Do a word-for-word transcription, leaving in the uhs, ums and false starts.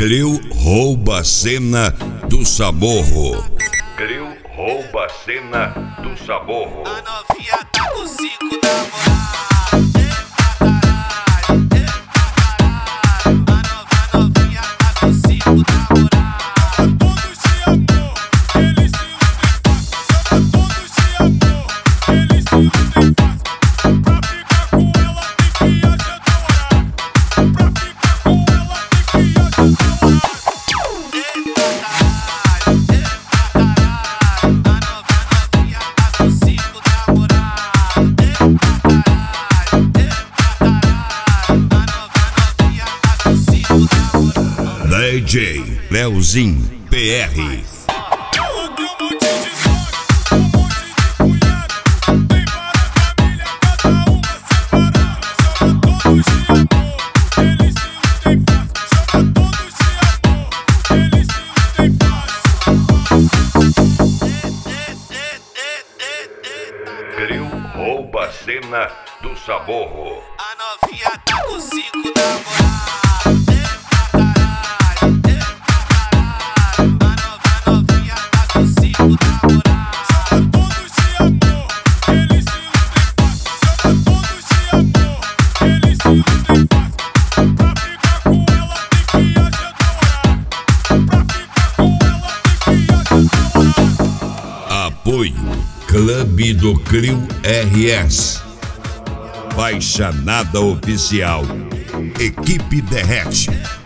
Creu rouba a cena do Samorro. Creu rouba a cena do Samorro. A novinha tá com cinco namorados. Eita caralho, eita caralho. A nova novinha tá com cinco namorados. Todos de amor, eles se iludem fácil. Chama todos de amor, eles se iludem fácil. Pra ficar com ela tem que agendar horário. Pra ficar com ela tem que agendar horário. Eita caralho, eita caralho. A nova novinha tá com cinco namorados. Eita caralho, eita caralho. A nova novinha tá com cinco namorados. D J Leozinho P R. Ela tem um monte de sogra, um monte de mulher. Tem várias famílias, cada uma separada. Chama todos de amor, eles se iludem fácil. Chama todos de amor, eles se iludem fácil. Creu rouba a cena do Samorro. A novinha tá com cinco namorados. Eita caralho, eita caralho. A nova novinha tá com cinco namorados. Chama todos de amor, eles se iludem fácil. Chama todos de amor, eles se iludem fácil. Pra ficar com ela tem que agendar horário. Pra ficar com ela tem que agendar horário. Apoio Clube do Crio R S. Baixanada Oficial. Equipe Derrete.